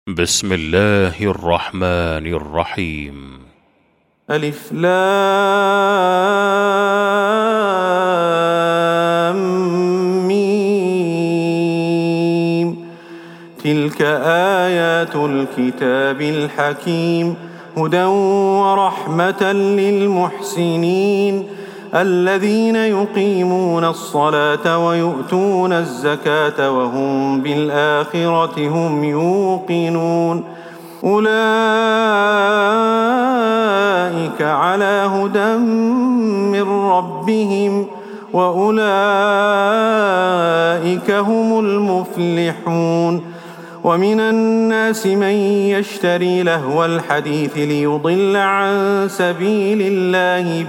بسم الله الرحمن الرحيم. ألف لام ميم. تلك آيات الكتاب الحكيم، هدى ورحمة للمحسنين الذين يقيمون الصلاة ويؤتون الزكاة وهم بالآخرة هم يوقنون. أولئك على هدى من ربهم وأولئك هم المفلحون. ومن الناس من يشتري لهو الحديث ليضل عن سبيل الله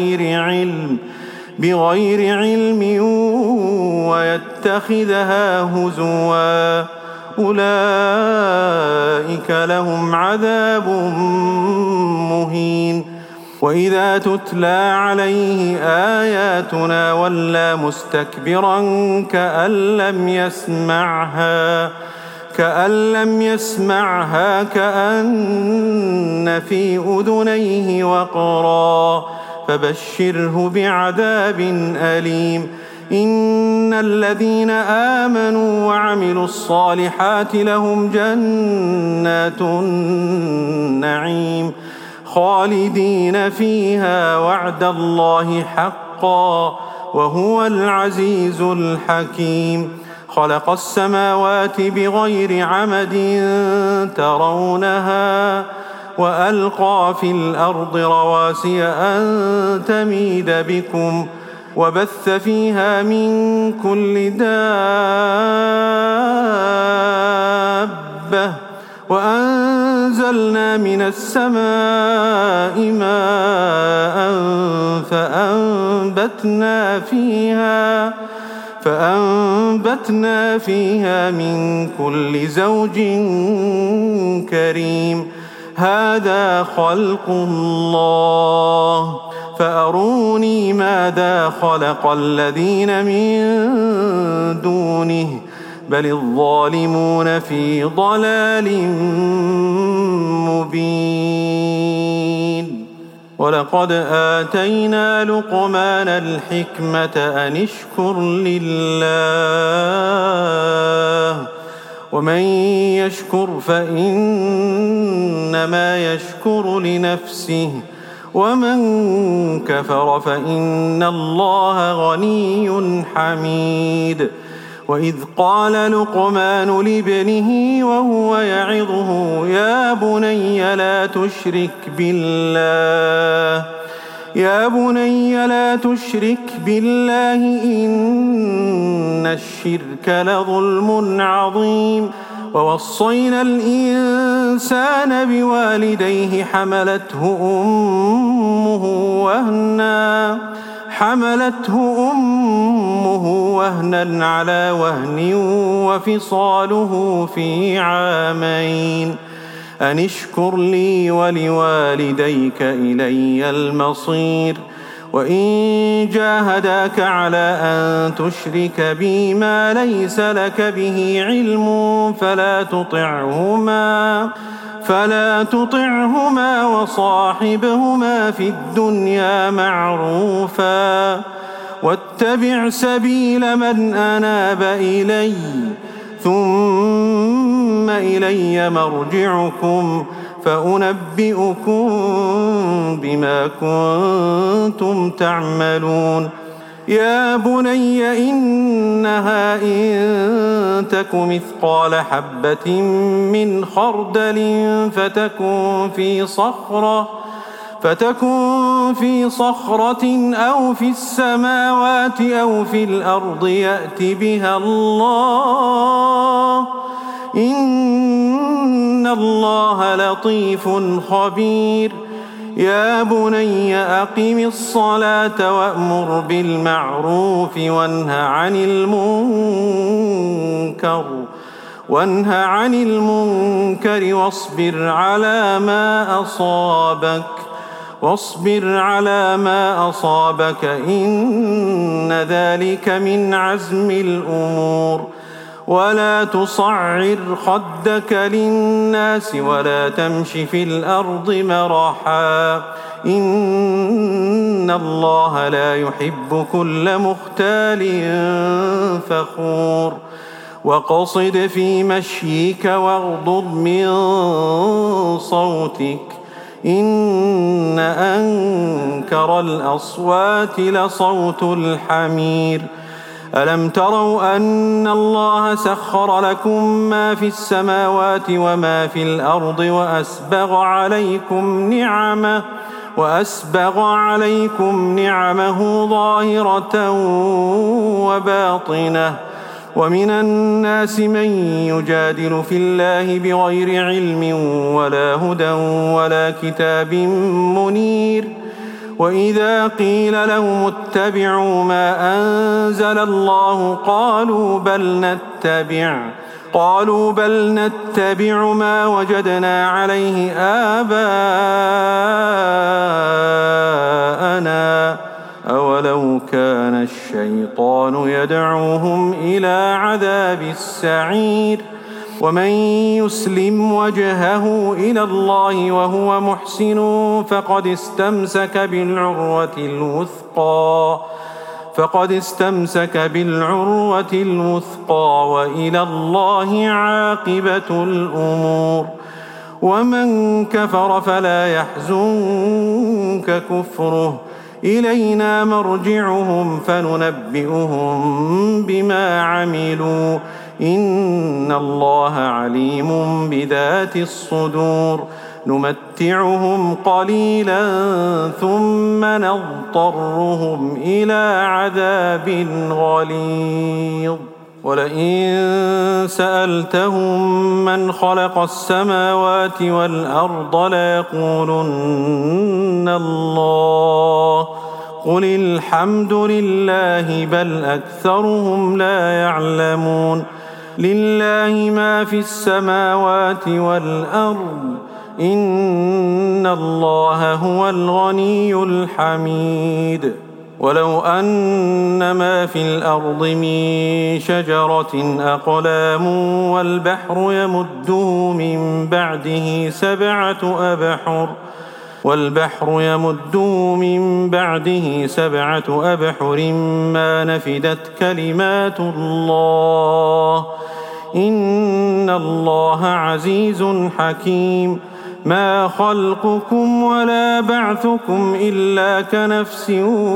بغير علم ويتخذها هزوا، أولئك لهم عذاب مهين. وإذا تتلى عليه آياتنا ولى مستكبرا كأن لم يسمعها كأن في أذنيه وقرا، فبشره بعذاب أليم. إن الذين آمنوا وعملوا الصالحات لهم جنات النعيم خالدين فيها، وعد الله حقا وهو العزيز الحكيم. خلق السماوات بغير عمد ترونها وألقى في الأرض رواسي أن تميد بكم وبث فيها من كل دابة وأنزلنا من السماء ماء فأنبتنا فيها من كل زوج كريم. هذا خلق الله فأروني ماذا خلق الذين من دونه بل الظالمون في ضلال مبين. ولقد آتينا لقمان الحكمة أن اشكر لله، ومن يشكر فإنما يشكر لنفسه، ومن كفر فإن الله غني حميد. وإذ قال لقمان لابنه وهو يعظه يا بني لا تشرك بالله إن الشرك لظلم عظيم. ووصينا الإنسان بوالديه حملته أمه وهنا على وهن وفصاله في عامين أن اشكر لي ولوالديك إلي المصير. وإن جاهداك على أن تشرك بي ما ليس لك به علم فلا تطعهما وصاحبهما في الدنيا معروفا، واتبع سبيل من أناب إلي ثم إلي مرجعكم فأنبئكم بما كنتم تعملون. يا بني إنها إن تك مثقال حبة من خردل فتكن في صخرة أو في السماوات أو في الأرض يأت بها الله، إن الله لطيف خبير. يا بني أقم الصلاة وأمر بالمعروف وانه عن المنكر واصبر على ما أصابك إن ذلك من عزم الأمور. ولا تصعر خدك للناس ولا تمش في الأرض مرحا إن الله لا يحب كل مختال فخور واقصد في مشيك واغضض من صوتك إن أنكر الأصوات لصوت الحمير ألم تروا أن الله سخر لكم ما في السماوات وما في الأرض وأسبغ عليكم نعمه ظاهرة وباطنة ومن الناس من يجادل في الله بغير علم ولا هدى ولا كتاب منير وإذا قيل لهم اتبعوا ما أنزل الله قالوا بل نتبع ما وجدنا عليه آباءنا أولو كان الشيطان يدعوهم إلى عذاب السعير ومن يسلم وجهه إلى الله وهو محسن فقد استمسك بالعروة الوثقى وإلى الله عاقبة الأمور ومن كفر فلا يحزنك كفره إلينا مرجعهم فننبئهم بما عملوا إن الله عليم بذات الصدور نمتعهم قليلا ثم نضطرهم إلى عذاب غليظ ولئن سألتهم من خلق السماوات والأرض ليقولن الله قل الحمد لله بل أكثرهم لا يعلمون لله ما في السماوات والأرض إن الله هو الغني الحميد ولو أن ما في الأرض من شجرة أقلام والبحر يمده من بعده سبعة أبحر ما نفدت كلمات الله إن الله عزيز حكيم ما خلقكم ولا بعثكم إلا كنفس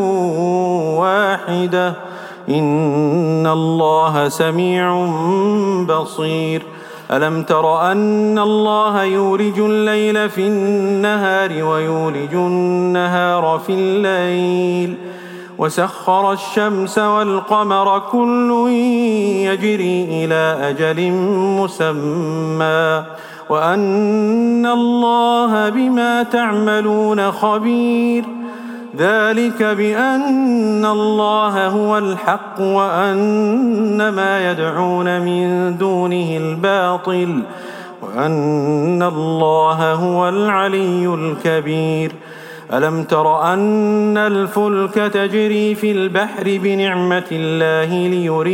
واحدة إن الله سميع بصير ألم تر أن الله يولج الليل في النهار ويولج النهار في الليل وسخر الشمس والقمر كل يجري إلى أجل مسمى وأن الله بما تعملون خبير ذلك بأن الله هو الحق وأن ما يدعون من دونه الباطل وأن الله هو العلي الكبير ألم تر أن الفلك تجري في البحر بنعمة الله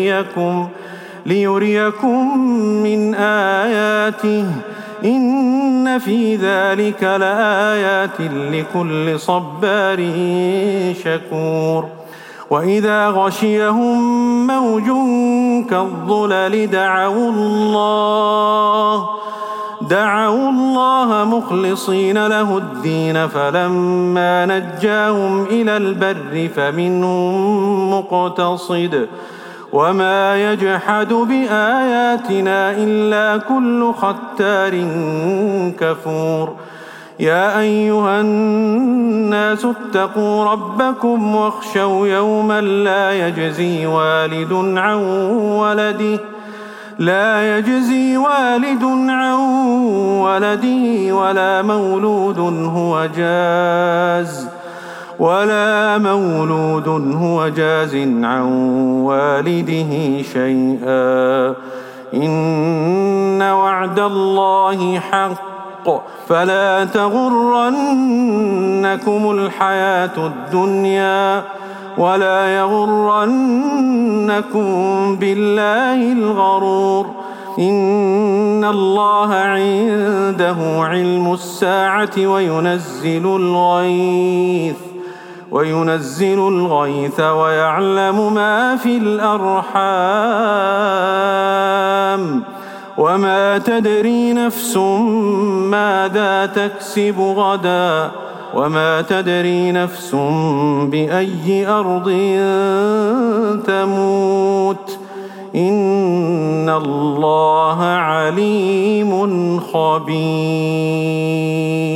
ليريكم من آياته إن في ذلك لآيات لكل صبار شكور وإذا غشيهم موج كالظلل دعوا الله مخلصين له الدين فلما نجاهم إلى البر فمنهم مقتصد وما يجحد بآياتنا إلا كل ختار كفور يا أيها الناس اتقوا ربكم واخشوا يوما لا يجزي والد عن ولده ولا مولود هو جاز عن والده شيئا إن وعد الله حق فلا تغرنكم الحياة الدنيا ولا يغرنكم بالله الغرور إن الله عنده علم الساعة وينزل الغيث ويعلم ما في الأرحام وما تدري نفس ماذا تكسب غدا وما تدري نفس بأي أرض تموت إن الله عليم خبير.